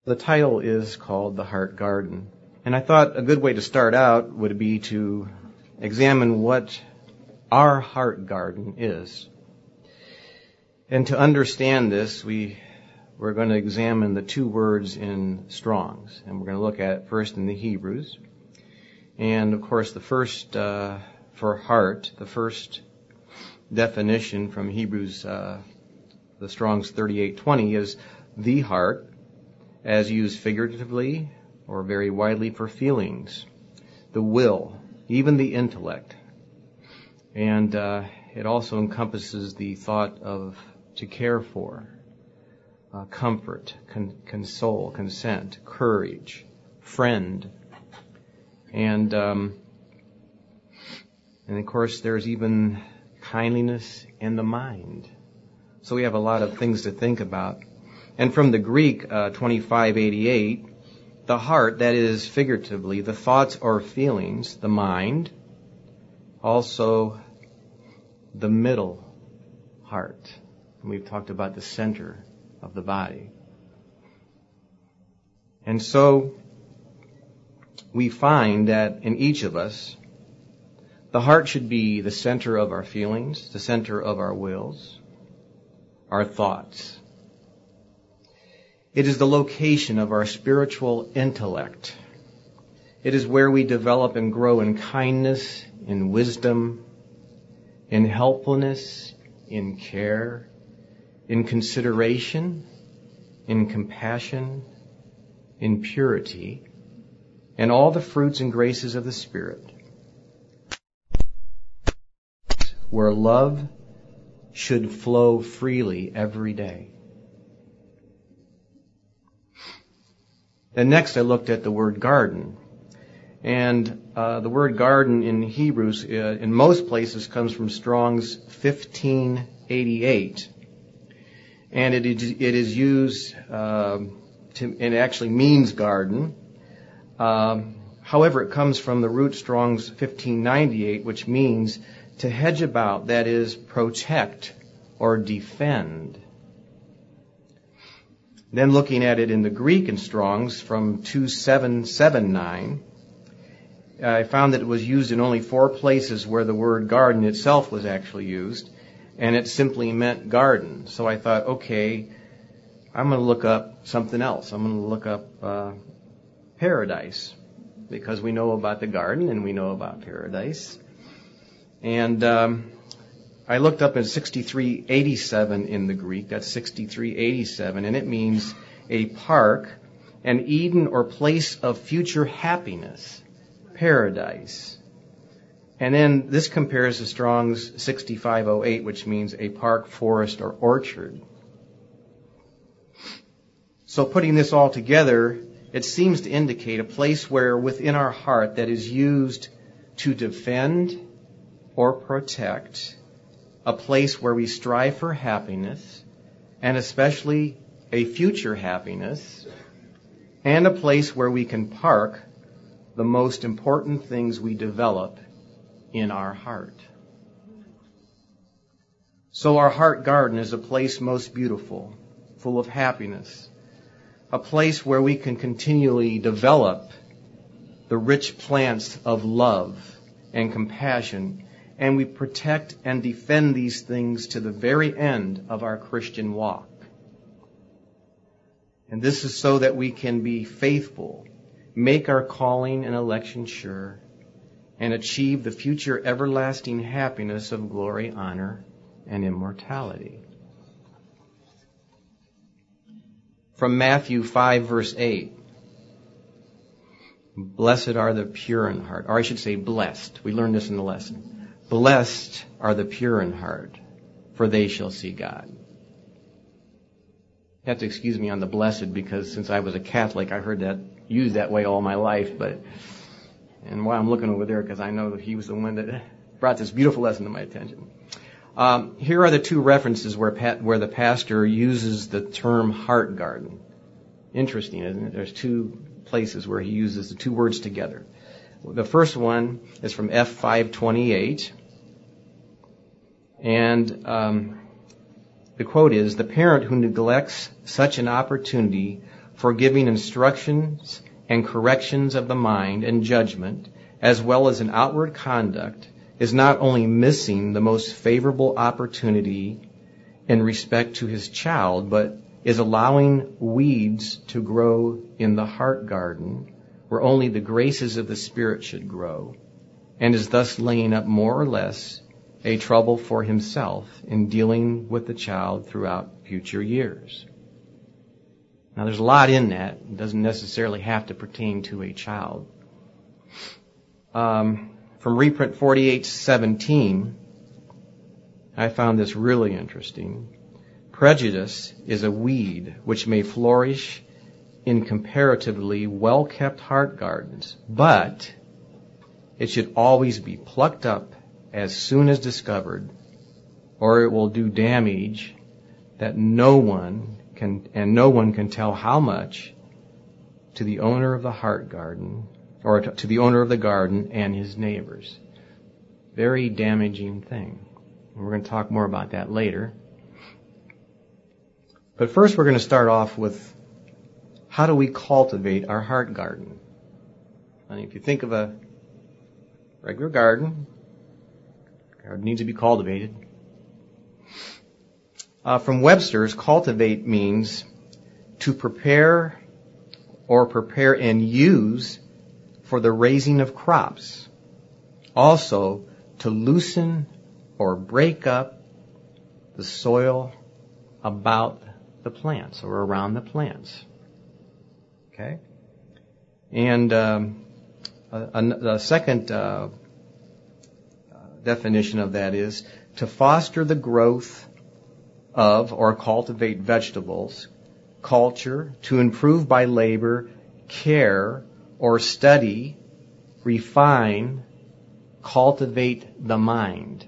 The title is called The Heart Garden. And I thought a good way to start out would be to examine what our heart garden is. And to understand this, we're going to examine the two words in Strong's. And we're going to look at it first in the Hebrews. And of course, the first, for heart, the first definition from Hebrews, the Strong's 3820 is the heart, as used figuratively or very widely for feelings, the will, even the intellect. And it also encompasses the thought of to care for, comfort, console, consent, courage, friend. And of course there's even kindliness in the mind. So we have a lot of things to think about. And from the Greek, 2588, the heart, that is figuratively, the thoughts or feelings, the mind, also the middle heart. And we've talked about the center of the body. And so we find that in each of us, the heart should be the center of our feelings, the center of our wills, our thoughts. It is the location of our spiritual intellect. It is where we develop and grow in kindness, in wisdom, in helpfulness, in care, in consideration, in compassion, in purity, and all the fruits and graces of the Spirit, where love should flow freely every day. Then next I looked at the word garden. And the word garden in Hebrews, in most places, comes from Strong's 1588. And it is used, it actually means garden. However, it comes from the root Strong's 1598, which means to hedge about, that is, protect or defend. Then looking at it in the Greek in Strong's from 2779, I found that it was used in only 4 places where the word garden itself was actually used, and it simply meant garden. So I thought, okay, I'm going to look up something else. I'm going to look up paradise, because we know about the garden and we know about paradise. And I looked up in 6387 in the Greek. That's 6387, and it means a park, an Eden or place of future happiness, paradise. And then this compares to Strong's 6508, which means a park, forest, or orchard. So putting this all together, it seems to indicate a place where within our heart that is used to defend or protect, a place where we strive for happiness, and especially a future happiness, and a place where we can park the most important things we develop in our heart. So our heart garden is a place most beautiful, full of happiness, a place where we can continually develop the rich plants of love and compassion, and we protect and defend these things to the very end of our Christian walk. And this is so that we can be faithful, make our calling and election sure, and achieve the future everlasting happiness of glory, honor, and immortality. From Matthew 5, verse 8. Blessed are the pure in heart. Or I should say blessed. We learned this in the lesson. Blessed are the pure in heart, for they shall see God. You have to excuse me on the blessed, because since I was a Catholic, I heard that used that way all my life. And why I'm looking over there, because I know that he was the one that brought this beautiful lesson to my attention. Here are the 2 references where the pastor uses the term heart garden. Interesting, isn't it? There's 2 places where he uses the 2 words together. The first one is from F528. And the quote is, "The parent who neglects such an opportunity for giving instructions and corrections of the mind and judgment, as well as in outward conduct, is not only missing the most favorable opportunity in respect to his child, but is allowing weeds to grow in the heart garden, where only the graces of the Spirit should grow, and is thus laying up more or less a trouble for himself in dealing with the child throughout future years. Now, there's a lot in that. It doesn't necessarily have to pertain to a child. From reprint 4817, I found this really interesting. Prejudice is a weed which may flourish in comparatively well-kept heart gardens, but it should always be plucked up as soon as discovered, or it will do damage that no one can tell how much to the owner of the heart garden, or to the owner of the garden and his neighbors. Very damaging thing. And we're going to talk more about that later. But first we're going to start off with, how do we cultivate our heart garden? I mean, if you think of a regular garden, the garden needs to be cultivated. From Webster's, cultivate means to prepare and use for the raising of crops. Also, to loosen or break up the soil about the plants or around the plants. Okay? And the second definition of that is to foster the growth of or cultivate vegetables, culture, to improve by labor, care, or study, refine, cultivate the mind.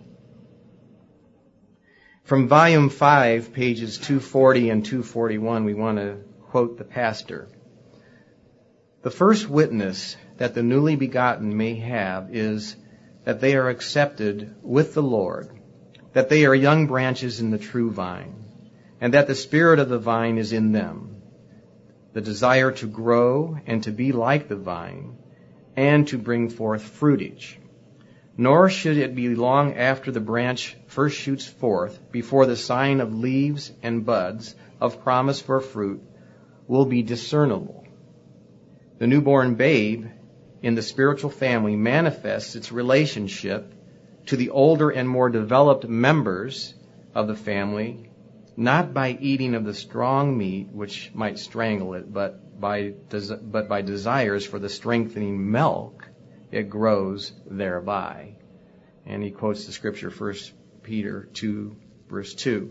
From volume 5, pages 240 and 241, we want to quote the pastor. The first witness that the newly begotten may have is that they are accepted with the Lord, that they are young branches in the true vine, and that the spirit of the vine is in them, the desire to grow and to be like the vine, and to bring forth fruitage. Nor should it be long after the branch first shoots forth, before the sign of leaves and buds of promise for fruit will be discernible. The newborn babe in the spiritual family manifests its relationship to the older and more developed members of the family, not by eating of the strong meat, which might strangle it, but by desires for the strengthening milk it grows thereby. And he quotes the scripture, 1 Peter 2, verse 2.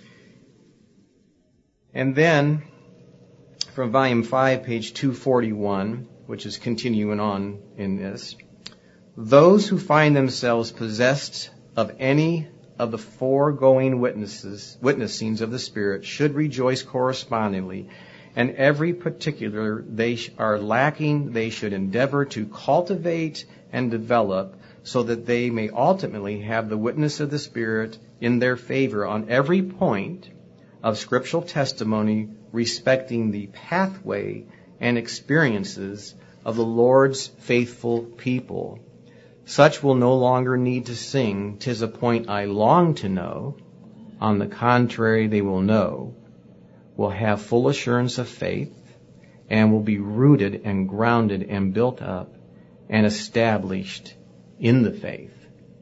And then, from volume 5, page 241, which is continuing on in this, those who find themselves possessed of any of the foregoing witnessings of the Spirit should rejoice correspondingly, and every particular they are lacking they should endeavor to cultivate and develop, so that they may ultimately have the witness of the Spirit in their favor on every point of scriptural testimony respecting the pathway and experiences of the Lord's faithful people. Such will no longer need to sing, "'Tis a point I long to know." On the contrary, they will know, will have full assurance of faith, and will be rooted and grounded and built up and established in the faith.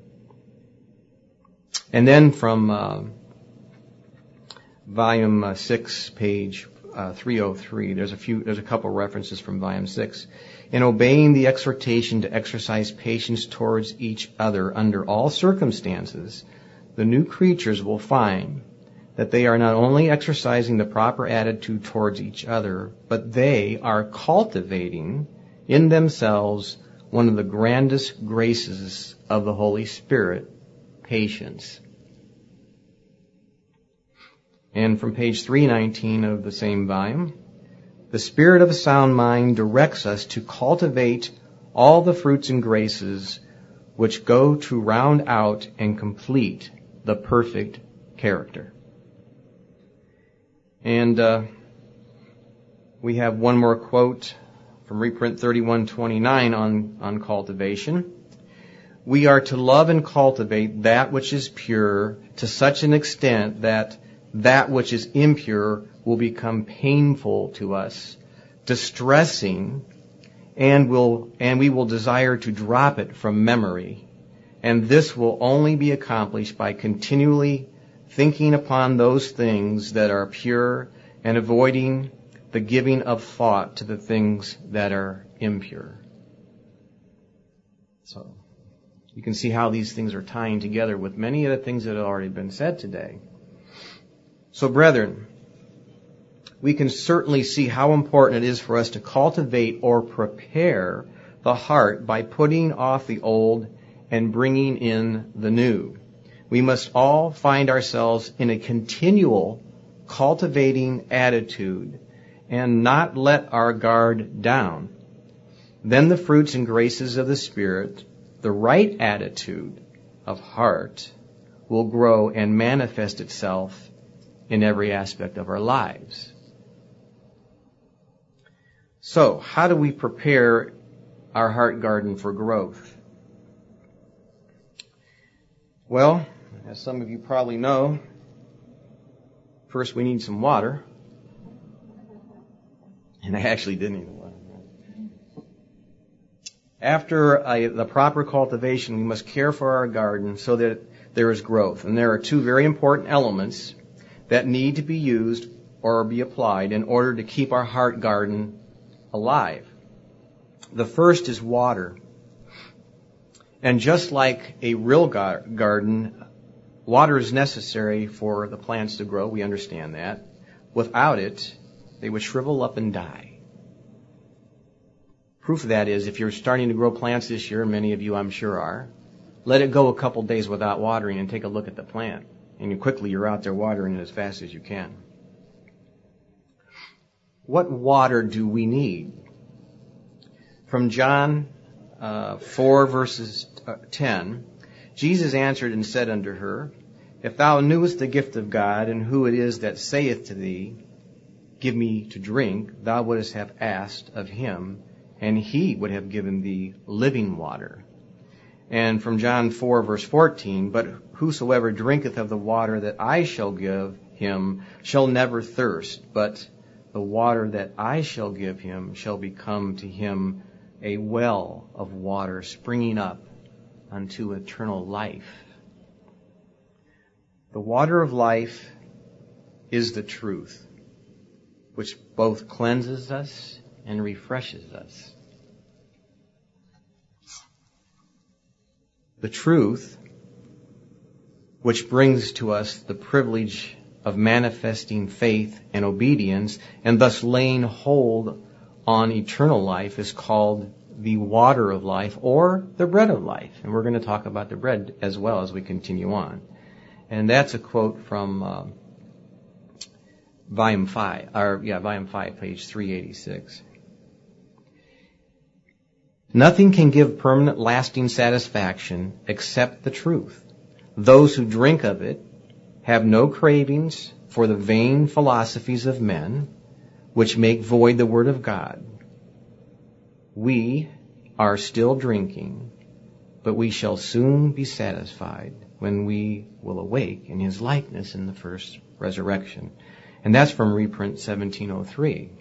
And then from volume 6, page 303, there's a couple references from volume 6. In obeying the exhortation to exercise patience towards each other under all circumstances, the new creatures will find that they are not only exercising the proper attitude towards each other, but they are cultivating in themselves one of the grandest graces of the Holy Spirit, patience. And from page 319 of the same volume, the Spirit of a sound mind directs us to cultivate all the fruits and graces which go to round out and complete the perfect character. And We have one more quote from reprint 3129 on cultivation. We are to love and cultivate that which is pure to such an extent that that which is impure will become painful to us, distressing, and we will desire to drop it from memory. And this will only be accomplished by continually thinking upon those things that are pure and avoiding the giving of thought to the things that are impure. So you can see how these things are tying together with many of the things that have already been said today. So, brethren, we can certainly see how important it is for us to cultivate or prepare the heart by putting off the old and bringing in the new. We must all find ourselves in a continual cultivating attitude and not let our guard down. Then the fruits and graces of the Spirit, the right attitude of heart, will grow and manifest itself in every aspect of our lives. So, how do we prepare our heart garden for growth? Well, as some of you probably know, first we need some water. And I actually did need water. After the proper cultivation, we must care for our garden so that there is growth. And there are two very important elements that need to be used or be applied in order to keep our heart garden alive. The first is water. And just like a real garden, water is necessary for the plants to grow. We understand that. Without it, they would shrivel up and die. Proof of that is if you're starting to grow plants this year, and many of you I'm sure are, let it go a couple days without watering and take a look at the plant. And quickly you're out there watering it as fast as you can. What water do we need? From John 4 verses 10, Jesus answered and said unto her, If thou knewest the gift of God, and who it is that saith to thee, Give me to drink, thou wouldst have asked of him, and he would have given thee living water. And from John 4 verse 14, But whosoever drinketh of the water that I shall give him shall never thirst, but the water that I shall give him shall become to him a well of water springing up unto eternal life. The water of life is the truth, which both cleanses us and refreshes us. The truth, which brings to us the privilege of manifesting faith and obedience, and thus laying hold on eternal life, is called the water of life or the bread of life. And we're going to talk about the bread as well as we continue on. And that's a quote from volume 5, page 386. Nothing can give permanent, lasting satisfaction except the truth. Those who drink of it have no cravings for the vain philosophies of men, which make void the word of God. We are still drinking, but we shall soon be satisfied when we will awake in his likeness in the first resurrection. And that's from reprint 1703.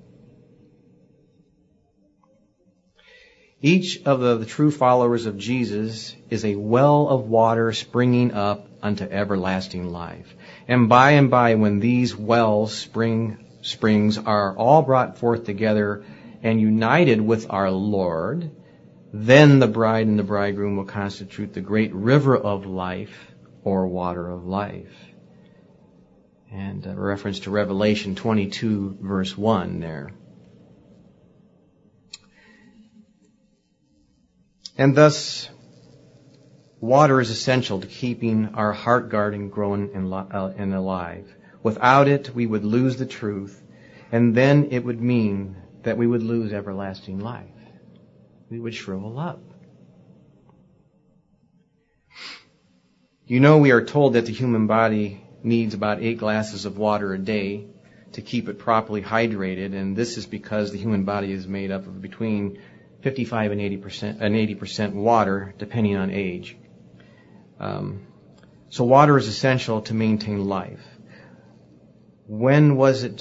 Each of the true followers of Jesus is a well of water springing up unto everlasting life. And by, when these wells, springs are all brought forth together and united with our Lord, then the bride and the bridegroom will constitute the great river of life or water of life. And a reference to Revelation 22 verse 1 there. And water is essential to keeping our heart garden growing and alive. Without it, we would lose the truth, and then it would mean that we would lose everlasting life. We would shrivel up. You know, we are told that the human body needs about 8 glasses of water a day to keep it properly hydrated, and this is because the human body is made up of between 55 and 80% water, depending on age. So water is essential to maintain life. When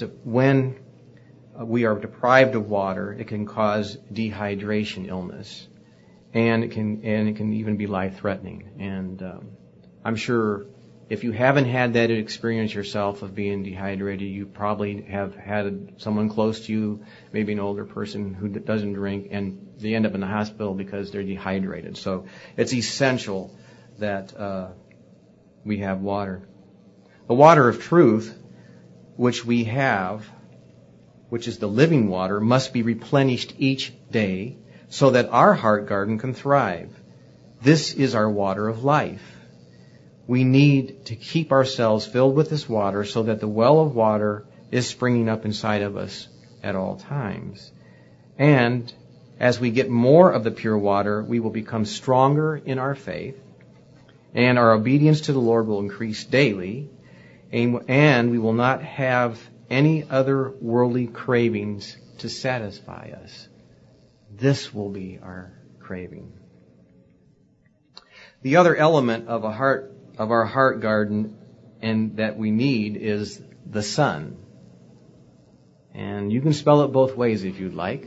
we are deprived of water, it can cause dehydration illness, and it can even be life-threatening. And I'm sure if you haven't had that experience yourself of being dehydrated, you probably have had someone close to you, maybe an older person who doesn't drink, and they end up in the hospital because they're dehydrated. So it's essential that we have water. The water of truth, which we have, which is the living water, must be replenished each day so that our heart garden can thrive. This is our water of life. We need to keep ourselves filled with this water so that the well of water is springing up inside of us at all times. And as we get more of the pure water, we will become stronger in our faith, and our obedience to the Lord will increase daily, and we will not have any other worldly cravings to satisfy us. This will be our craving. The other element of our heart garden and that we need is the sun. And you can spell it both ways if you'd like.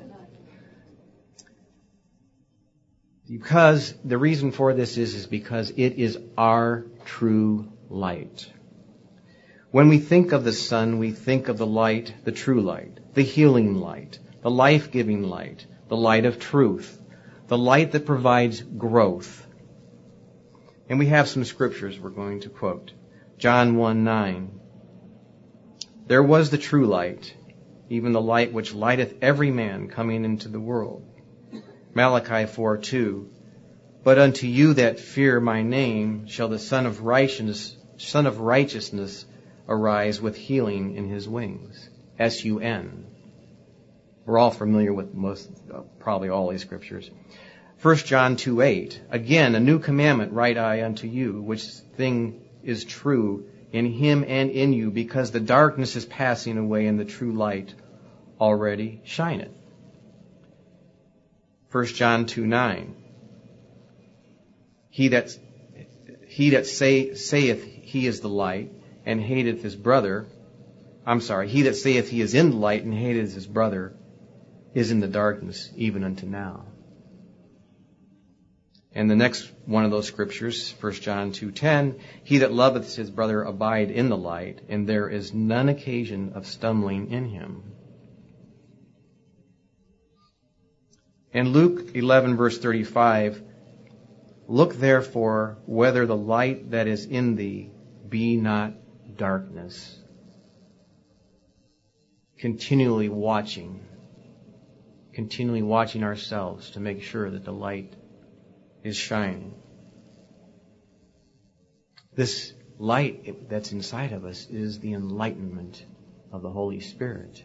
Because the reason for this is because it is our true light. When we think of the sun, we think of the light, the true light, the healing light, the life-giving light, the light of truth, the light that provides growth. And we have some scriptures we're going to quote. John 1:9. There was the true light, even the light which lighteth every man coming into the world. Malachi 4:2. But unto you that fear my name shall the Son of Righteousness arise with healing in his wings. S-U-N. We're all familiar with probably all these scriptures. 1 John 2:8. Again, a new commandment write I unto you, which thing is true in him and in you, because the darkness is passing away and the true light already shineth. 1 John 2:9. He that saith he is the light and hateth his brother, he that saith he is in the light and hateth his brother is in the darkness even unto now. And the next one of those scriptures, 1 John 2:10, he that loveth his brother abide in the light, and there is none occasion of stumbling in him. In Luke 11 verse 35, look therefore whether the light that is in thee be not darkness. Continually watching ourselves to make sure that the light is shining. This light that's inside of us is the enlightenment of the Holy Spirit.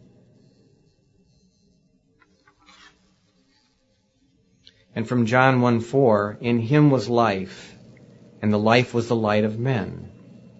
And from John 1:4, in him was life, and the life was the light of men.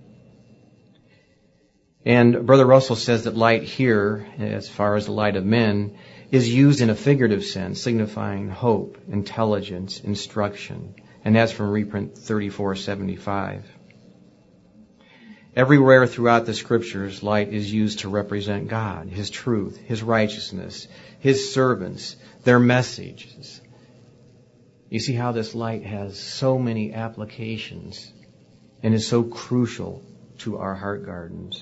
And Brother Russell says that light here, as far as the light of men, is used in a figurative sense, signifying hope, intelligence, instruction. And that's from reprint 3475. Everywhere throughout the scriptures, light is used to represent God, his truth, his righteousness, his servants, their messages. You see how this light has so many applications and is so crucial to our heart gardens.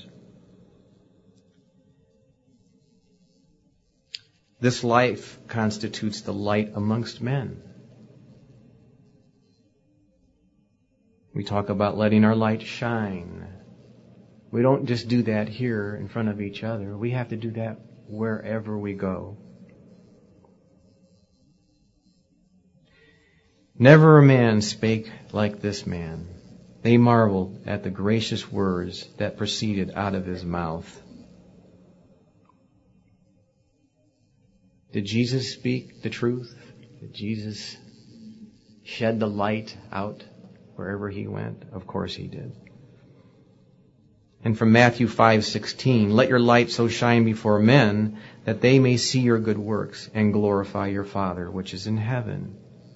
This life constitutes the light amongst men. We talk about letting our light shine. We don't just do that here in front of each other. We have to do that wherever we go. Never a man spake like this man. They marveled at the gracious words that proceeded out of his mouth. Did Jesus speak the truth? Did Jesus shed the light out wherever he went? Of course he did. And from Matthew 5:16, let your light so shine before men that they may see your good works and glorify your Father which is in heaven.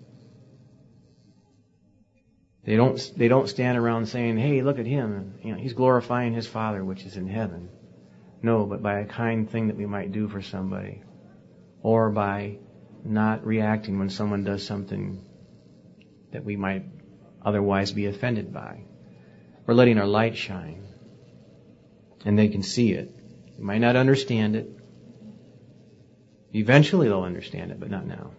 They don't stand around saying, hey, look at him. He's glorifying his Father which is in heaven. No, but by a kind thing that we might do for somebody. Or by not reacting when someone does something that we might otherwise be offended by. We're letting our light shine. And they can see it. They might not understand it. Eventually they'll understand it, but not now.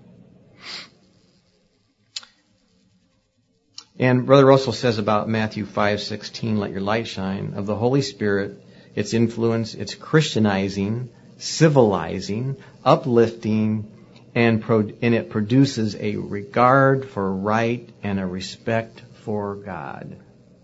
And Brother Russell says about Matthew 5:16, let your light shine, of the Holy Spirit, its influence, its Christianizing, civilizing, uplifting, and it produces a regard for right and a respect for God.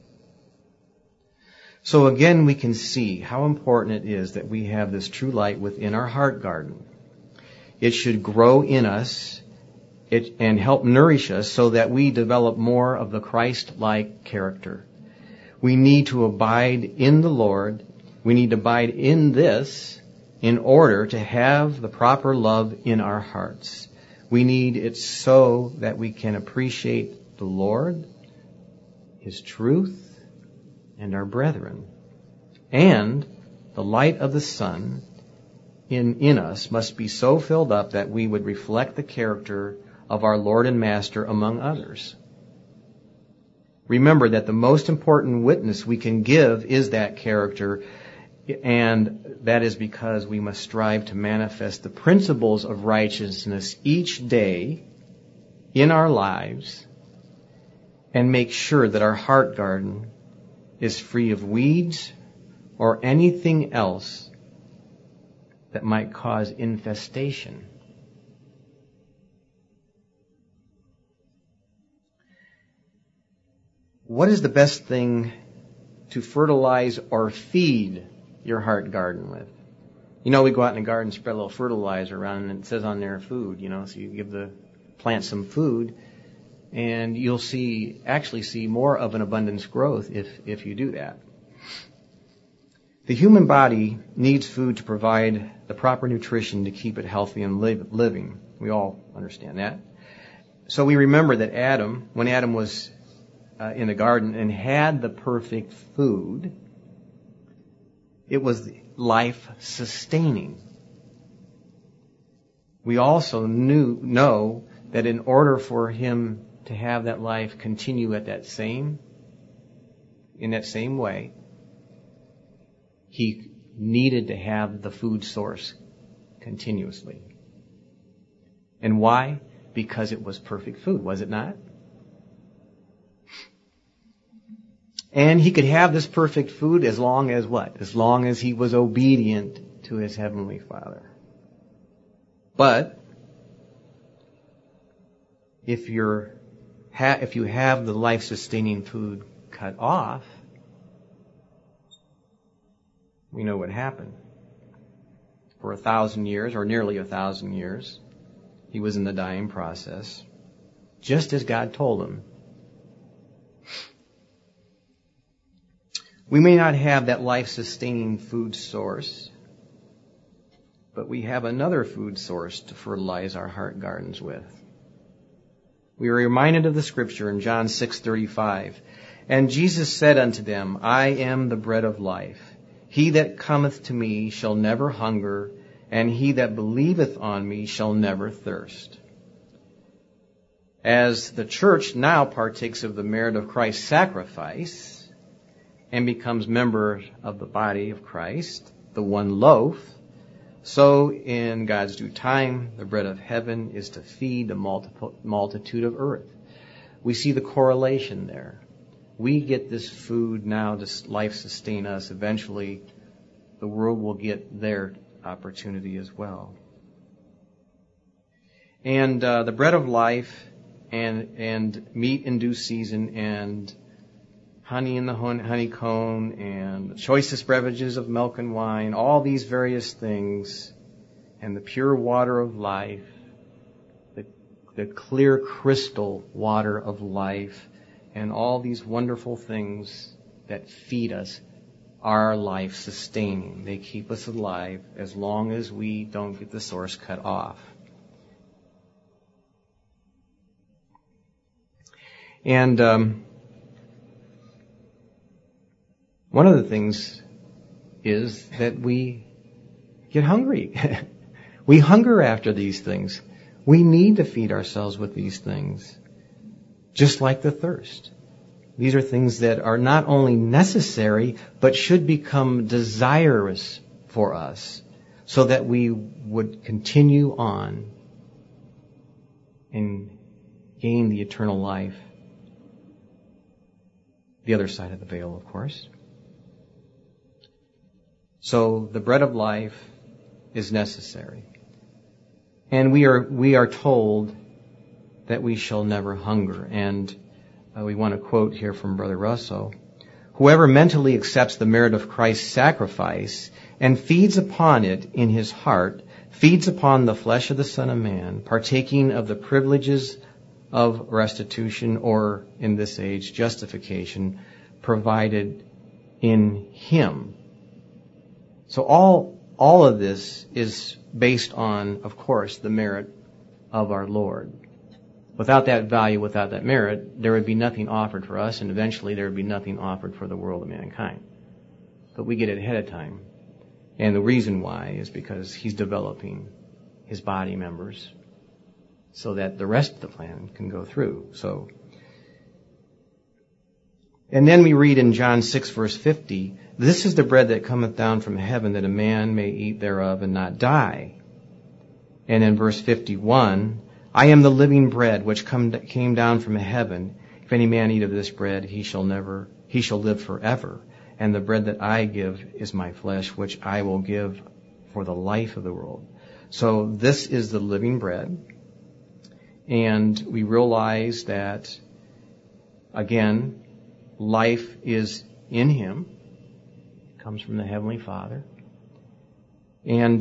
So again, we can see how important it is that we have this true light within our heart garden. It should grow in us and help nourish us so that we develop more of the Christ-like character. We need to abide in the Lord. We need to abide in this in order to have the proper love in our hearts. We need it so that we can appreciate the Lord, His truth, and our brethren. And the light of the sun in us must be so filled up that we would reflect the character of our Lord and Master among others. Remember that the most important witness we can give is that character, and that is because we must strive to manifest the principles of righteousness each day in our lives and make sure that our heart garden is free of weeds or anything else that might cause infestation. What is the best thing to fertilize or feed your heart garden with? We go out in the garden and spread a little fertilizer around, and it says on there food, so you give the plant some food, and you'll actually see more of an abundance growth if you do that. The human body needs food to provide the proper nutrition to keep it healthy and living. We all understand that. So we remember that when Adam was in the garden and had the perfect food, it was life-sustaining. We also know that in order for him to have that life continue in that same way, he needed to have the food source continuously. And why? Because it was perfect food, was it not? And he could have this perfect food as long as what? As long as he was obedient to his Heavenly Father. But if you have the life-sustaining food cut off, we know what happened. For 1,000 years, or nearly 1,000 years, he was in the dying process, just as God told him. We may not have that life-sustaining food source, but we have another food source to fertilize our heart gardens with. We are reminded of the scripture in John 6:35. And Jesus said unto them, I am the bread of life. He that cometh to me shall never hunger, and he that believeth on me shall never thirst. As the church now partakes of the merit of Christ's sacrifice and becomes member of the body of Christ, the one loaf, so in God's due time, the bread of heaven is to feed the multitude of earth. We see the correlation there. We get this food now to life sustain us. Eventually, the world will get their opportunity as well. And the bread of life and meat in due season and honey in the honeycomb and the choicest beverages of milk and wine, all these various things, and the pure water of life, the clear crystal water of life, and all these wonderful things that feed us are life sustaining. They keep us alive as long as we don't get the source cut off. And one of the things is that we get hungry. We hunger after these things. We need to feed ourselves with these things, just like the thirst. These are things that are not only necessary, but should become desirous for us, so that we would continue on and gain the eternal life. The other side of the veil, of course. So the bread of life is necessary. And we are told that we shall never hunger. And we want to quote here from Brother Russo. Whoever mentally accepts the merit of Christ's sacrifice and feeds upon it in his heart, feeds upon the flesh of the Son of Man, partaking of the privileges of restitution, or in this age, justification, provided in him. So all of this is based on, of course, the merit of our Lord. Without that value, without that merit, there would be nothing offered for us, and eventually there would be nothing offered for the world of mankind. But we get it ahead of time. And the reason why is because he's developing his body members so that the rest of the plan can go through. And then we read in John 6, verse 50, "This is the bread that cometh down from heaven, that a man may eat thereof and not die." And in verse 51, "I am the living bread which came down from heaven. If any man eat of this bread, he shall live forever. And the bread that I give is my flesh, which I will give for the life of the world." So this is the living bread. And we realize that, again, life is in him. It comes from the Heavenly Father. And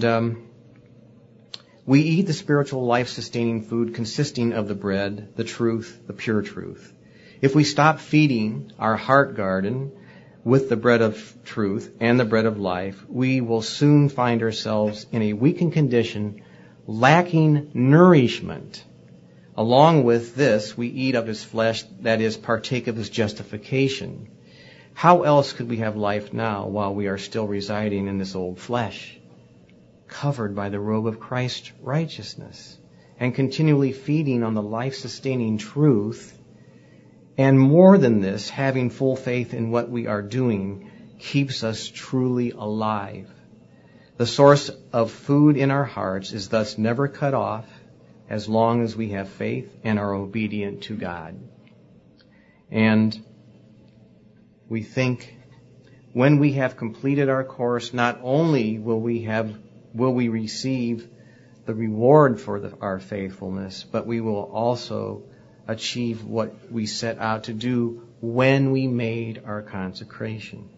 we eat the spiritual life-sustaining food consisting of the bread, the truth, the pure truth. If we stop feeding our heart garden with the bread of truth and the bread of life, we will soon find ourselves in a weakened condition, lacking nourishment. Along with this, we eat of his flesh, that is, partake of his justification. How else could we have life now while we are still residing in this old flesh, covered by the robe of Christ's righteousness, and continually feeding on the life-sustaining truth? And more than this, having full faith in what we are doing keeps us truly alive. The source of food in our hearts is thus never cut off, as long as we have faith and are obedient to God. And we think when we have completed our course, not only will we receive the reward for our faithfulness, but we will also achieve what we set out to do when we made our consecration.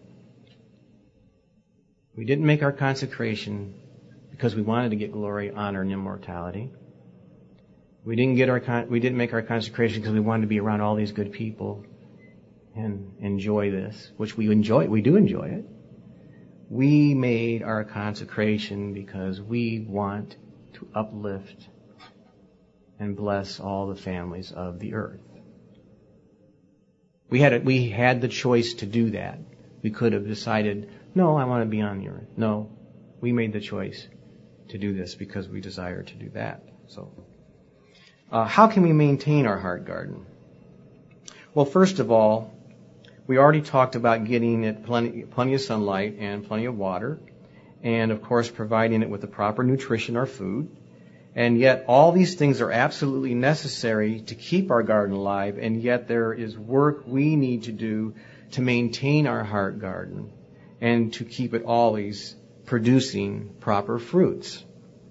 We didn't make our consecration because we wanted to get glory, honor, and immortality. We didn't make our consecration because we wanted to be around all these good people and enjoy this, which we enjoy. We do enjoy it. We made our consecration because we want to uplift and bless all the families of the earth. We had the choice to do that. We could have decided, no, I want to be on the earth. No, we made the choice to do this because we desire to do that. So, how can we maintain our heart garden? Well, first of all, we already talked about getting it plenty of sunlight and plenty of water, and of course providing it with the proper nutrition or food. And yet all these things are absolutely necessary to keep our garden alive, and yet there is work we need to do to maintain our heart garden and to keep it always producing proper fruits.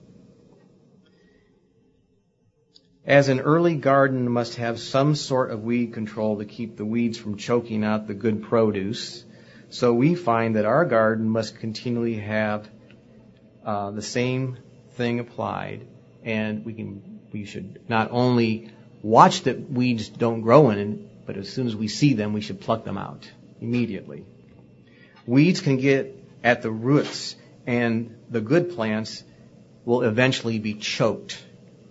As an early garden must have some sort of weed control to keep the weeds from choking out the good produce, so we find that our garden must continually have the same thing applied, and we should not only watch that weeds don't grow in it, but as soon as we see them, we should pluck them out immediately. Weeds can get at the roots, and the good plants will eventually be choked.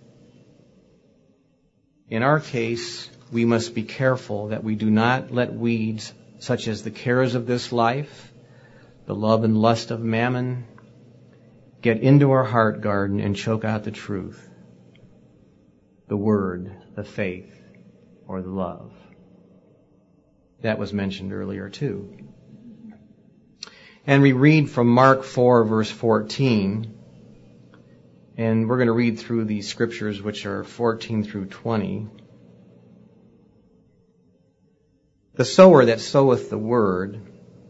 In our case, we must be careful that we do not let weeds such as the cares of this life, the love and lust of mammon, get into our heart garden and choke out the truth, the word, the faith, or the love. That was mentioned earlier too. And we read from Mark 4, verse 14, and we're going to read through these scriptures, which are 14 through 20. The sower soweth the word,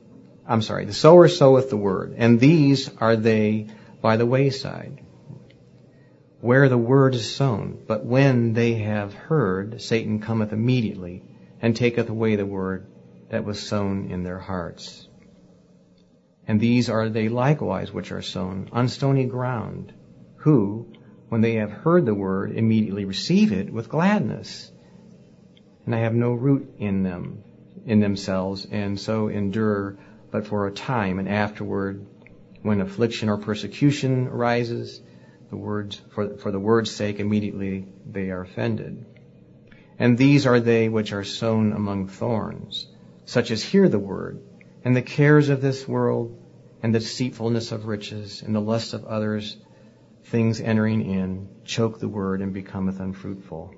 and these are they by the wayside, where the word is sown. But when they have heard, Satan cometh immediately, and taketh away the word that was sown in their hearts. And these are they likewise which are sown on stony ground, who, when they have heard the word, immediately receive it with gladness, and have no root in themselves, and so endure but for a time, and afterward, when affliction or persecution arises, for the word's sake, immediately they are offended. And these are they which are sown among thorns, such as hear the word, and the cares of this world, and the deceitfulness of riches, and the lust of others, things entering in, choke the word, and becometh unfruitful.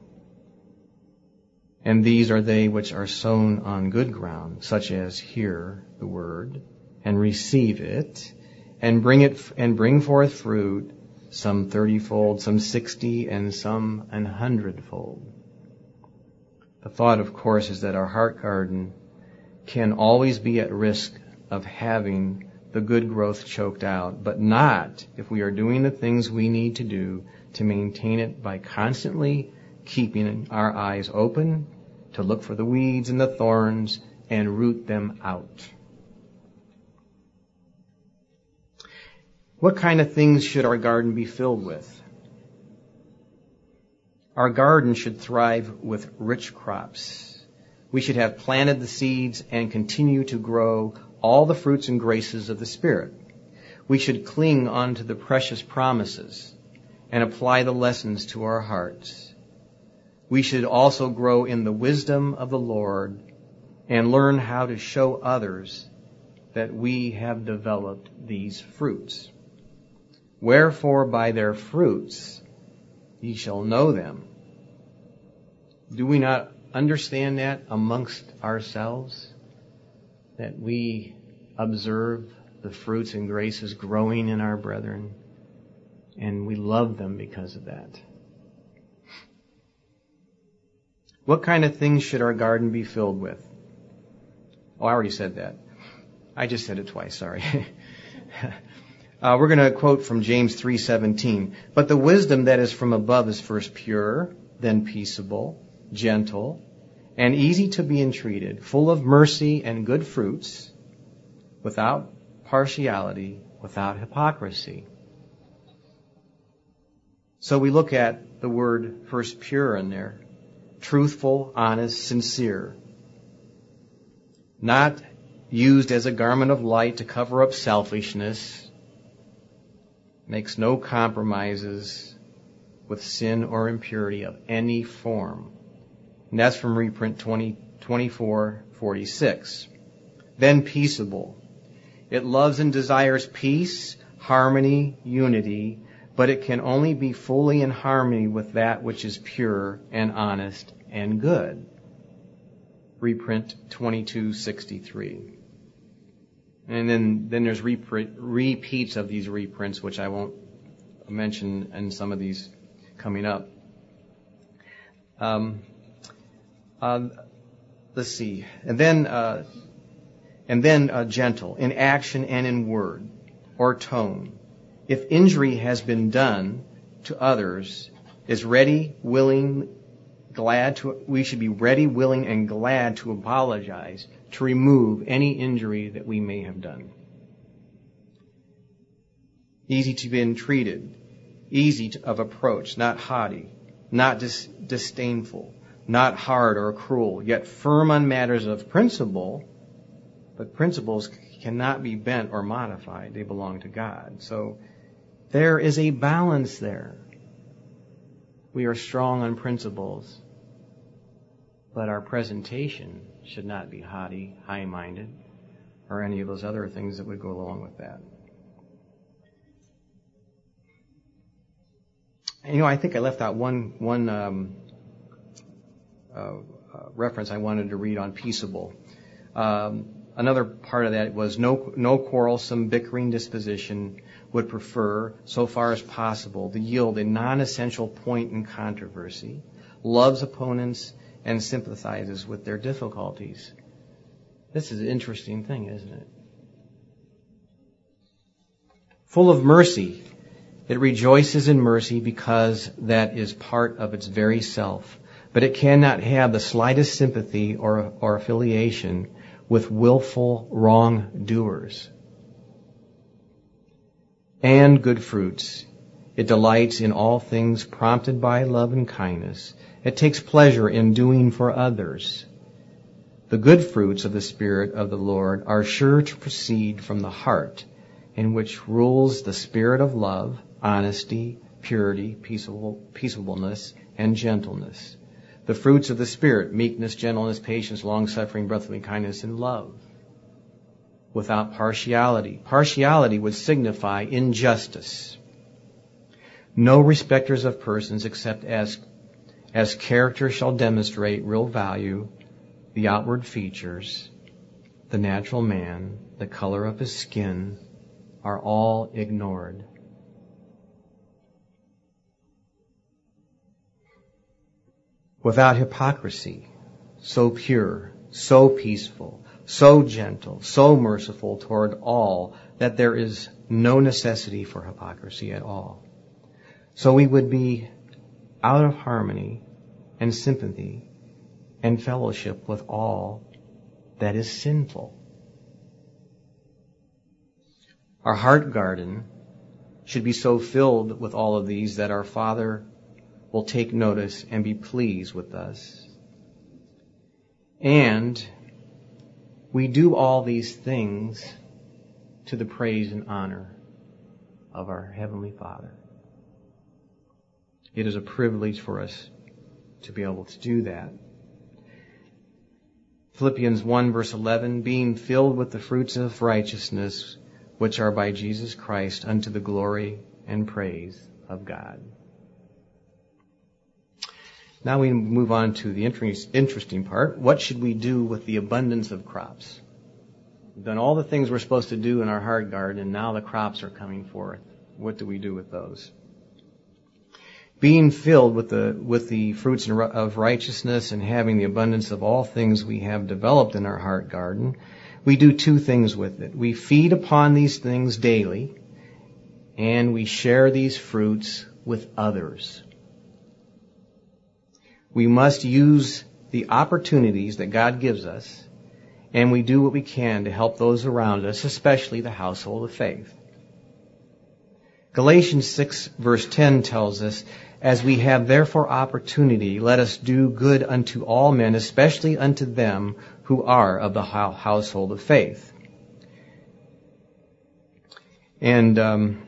And these are they which are sown on good ground, such as hear the word, and receive it, and bring forth fruit, some 30-fold, some 60, and some 100-fold. The thought, of course, is that our heart garden can always be at risk of having the good growth choked out, but not if we are doing the things we need to do to maintain it by constantly keeping our eyes open to look for the weeds and the thorns and root them out. What kind of things should our garden be filled with? Our garden should thrive with rich crops. We should have planted the seeds and continue to grow all the fruits and graces of the Spirit. We should cling on to the precious promises and apply the lessons to our hearts. We should also grow in the wisdom of the Lord and learn how to show others that we have developed these fruits. Wherefore by their fruits ye shall know them. Do we not understand that amongst ourselves? That we observe the fruits and graces growing in our brethren, and we love them because of that. What kind of things should our garden be filled with? Oh, I already said that. I just said it twice, sorry. We're going to quote from James 3:17. But the wisdom that is from above is first pure, then peaceable, gentle, and easy to be entreated, full of mercy and good fruits, without partiality, without hypocrisy. So we look at the word first pure in there. Truthful, honest, sincere. Not used as a garment of light to cover up selfishness. Makes no compromises with sin or impurity of any form. And that's from reprint 24:46. Then peaceable. It loves and desires peace, harmony, unity, but it can only be fully in harmony with that which is pure and honest and good. Reprint 22:63. And then there's repeats of these reprints, which I won't mention in some of these coming up. Let's see. And then gentle in action and in word or tone. If injury has been done to others, we should be ready, willing, and glad to apologize, to remove any injury that we may have done. Easy to be entreated, of approach, not haughty, not disdainful, not hard or cruel, yet firm on matters of principle, but principles cannot be bent or modified. They belong to God. So there is a balance there. We are strong on principles, but our presentation should not be haughty, high-minded, or any of those other things that would go along with that. And, I think I left out one reference I wanted to read on peaceable. Another part of that was no quarrelsome, bickering disposition, would prefer, so far as possible, to yield a non-essential point in controversy, loves opponents, and sympathizes with their difficulties. This is an interesting thing, isn't it? Full of mercy. It rejoices in mercy because that is part of its very self. But it cannot have the slightest sympathy or affiliation with willful wrongdoers. And good fruits. It delights in all things prompted by love and kindness. It takes pleasure in doing for others. The good fruits of the Spirit of the Lord are sure to proceed from the heart, in which rules the spirit of love, honesty, purity, peaceableness, and gentleness. The fruits of the Spirit, meekness, gentleness, patience, long-suffering, brotherly kindness, and love. Without partiality. Partiality would signify injustice. No respecters of persons except as character shall demonstrate real value, the outward features, the natural man, the color of his skin, are all ignored. Without hypocrisy, so pure, so peaceful, so gentle, so merciful toward all that there is no necessity for hypocrisy at all. So we would be out of harmony and sympathy and fellowship with all that is sinful. Our heart garden should be so filled with all of these that our Father will take notice and be pleased with us. And we do all these things to the praise and honor of our Heavenly Father. It is a privilege for us to be able to do that. Philippians 1 verse 11, being filled with the fruits of righteousness, which are by Jesus Christ unto the glory and praise of God. Now we move on to the interesting part. What should we do with the abundance of crops? We've done all the things we're supposed to do in our heart garden, and now the crops are coming forth. What do we do with those? Being filled with the fruits of righteousness and having the abundance of all things we have developed in our heart garden, we do two things with it. We feed upon these things daily, and we share these fruits with others. We must use the opportunities that God gives us, and we do what we can to help those around us, especially the household of faith. Galatians 6 verse 10 tells us, as we have therefore opportunity, let us do good unto all men, especially unto them who are of the household of faith. And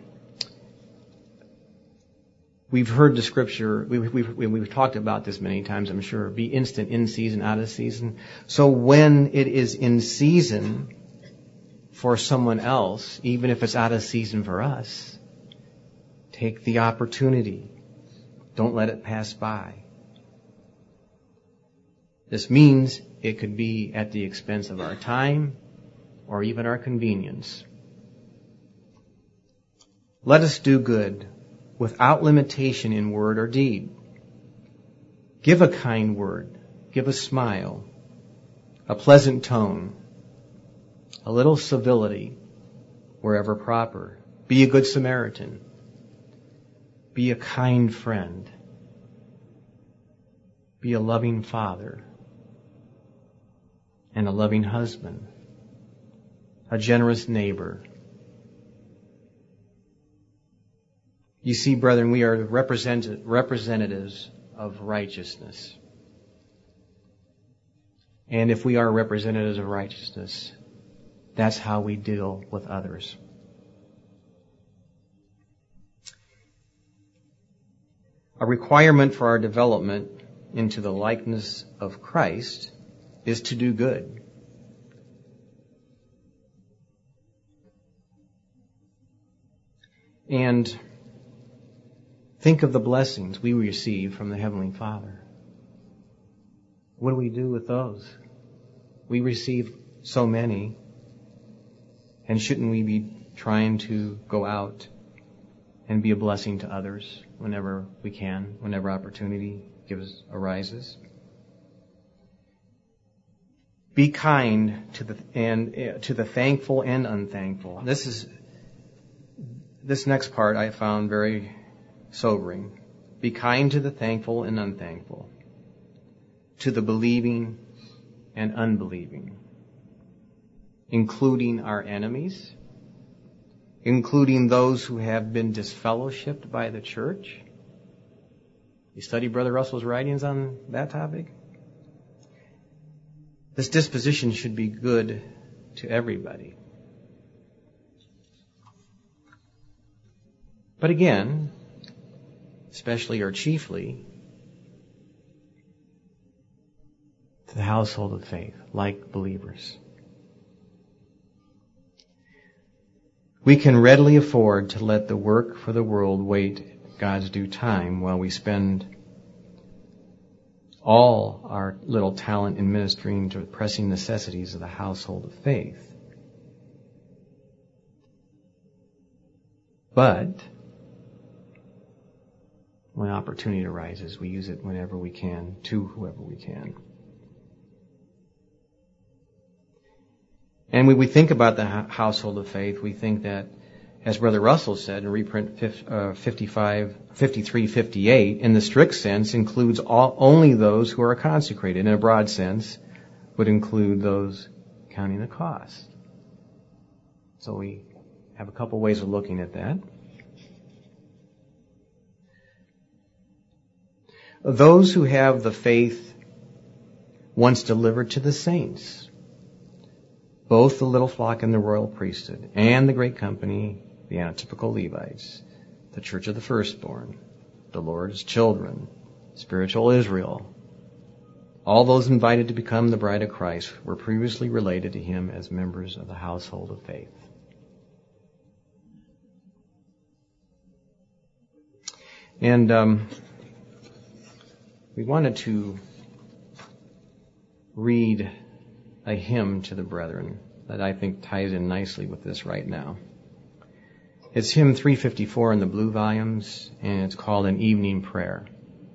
we've heard the scripture, we've talked about this many times, I'm sure, be instant in season, out of season. So when it is in season for someone else, even if it's out of season for us, take the opportunity. Don't let it pass by. This means it could be at the expense of our time or even our convenience. Let us do good without limitation in word or deed. Give a kind word. Give a smile. A pleasant tone. A little civility wherever proper. Be a good Samaritan. Be a kind friend. Be a loving father and a loving husband. A generous neighbor. You see, brethren, we are representatives of righteousness. And if we are representatives of righteousness, That's how we deal with others. A requirement for our development into the likeness of Christ is to do good. And think of the blessings we receive from the Heavenly Father. What do we do with those? We receive so many, and shouldn't we be trying to go out and be a blessing to others whenever we can, whenever opportunity arises? Be kind to the thankful and unthankful. This next part I found very sobering. Be kind to the thankful and unthankful, to the believing and unbelieving, including our enemies, including those who have been disfellowshipped by the church. You study Brother Russell's writings on that topic? This disposition should be good to everybody. But again, especially or chiefly, to the household of faith, like believers. We can readily afford to let the work for the world wait God's due time while we spend all our little talent in ministering to the pressing necessities of the household of faith. But when opportunity arises, we use it whenever we can, to whoever we can. And when we think about the household of faith, we think that, as Brother Russell said in reprint 5358, in the strict sense, includes only those who are consecrated. In a broad sense, would include those counting the cost. So we have a couple ways of looking at that. Those who have the faith once delivered to the saints, both the little flock and the royal priesthood, and the great company, the atypical Levites, the church of the firstborn, the Lord's children, spiritual Israel, all those invited to become the bride of Christ were previously related to him as members of the household of faith. And we wanted to read a hymn to the brethren that I think ties in nicely with this right now. It's hymn 354 in the blue volumes, and it's called An Evening Prayer.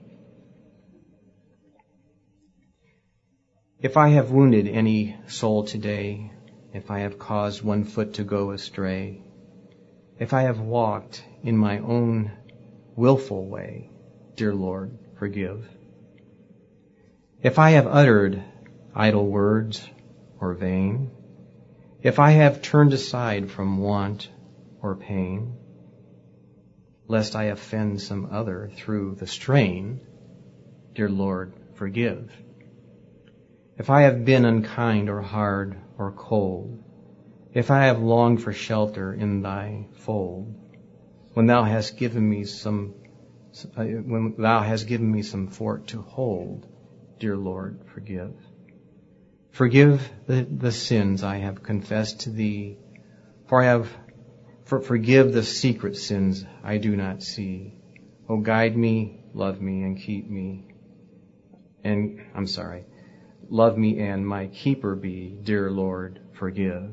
If I have wounded any soul today, if I have caused one foot to go astray, if I have walked in my own willful way, dear Lord, forgive. If I have uttered idle words or vain, if I have turned aside from want or pain, lest I offend some other through the strain, dear Lord, forgive. If I have been unkind or hard or cold, if I have longed for shelter in thy fold, when thou hast given me some fort to hold, dear Lord, forgive. Forgive the sins I have confessed to thee, forgive the secret sins I do not see. Oh, guide me, love me, and keep me. Love me and my keeper be, dear Lord, forgive.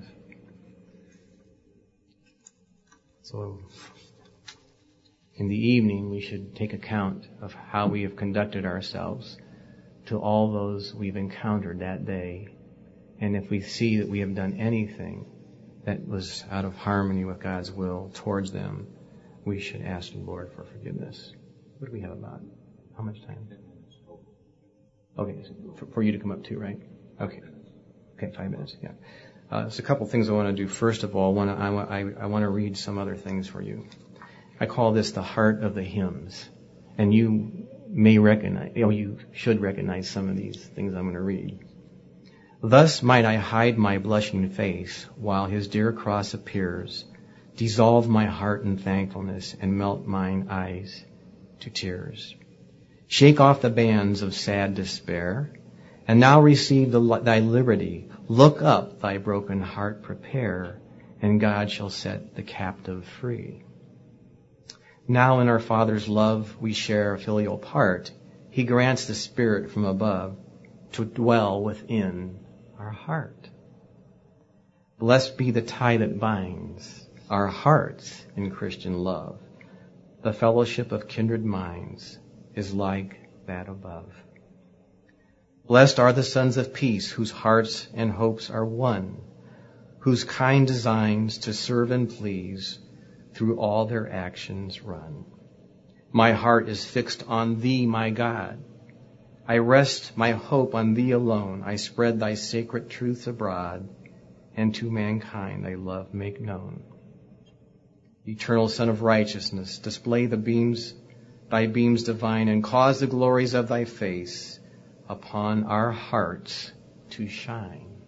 So, in the evening, we should take account of how we have conducted ourselves to all those we've encountered that day. And if we see that we have done anything that was out of harmony with God's will towards them, we should ask the Lord for forgiveness. What do we have about? How much time? Okay, for you to come up too, right? Okay, 5 minutes, yeah. There's a couple things I want to do. First of all, I want to read some other things for you. I call this the heart of the hymns. And you may recognize, you should recognize some of these things I'm going to read. Thus might I hide my blushing face while his dear cross appears, dissolve my heart in thankfulness and melt mine eyes to tears. Shake off the bands of sad despair, and now receive thy liberty. Look up, thy broken heart prepare, and God shall set the captive free. Now in our Father's love we share a filial part. He grants the Spirit from above to dwell within our heart. Blessed be the tie that binds our hearts in Christian love. The fellowship of kindred minds is like that above. Blessed are the sons of peace, whose hearts and hopes are one, whose kind designs to serve and please through all their actions run. My heart is fixed on thee, my God. I rest my hope on thee alone. I spread thy sacred truths abroad, and to mankind thy love make known. Eternal Son of righteousness, display thy beams divine, and cause the glories of thy face upon our hearts to shine.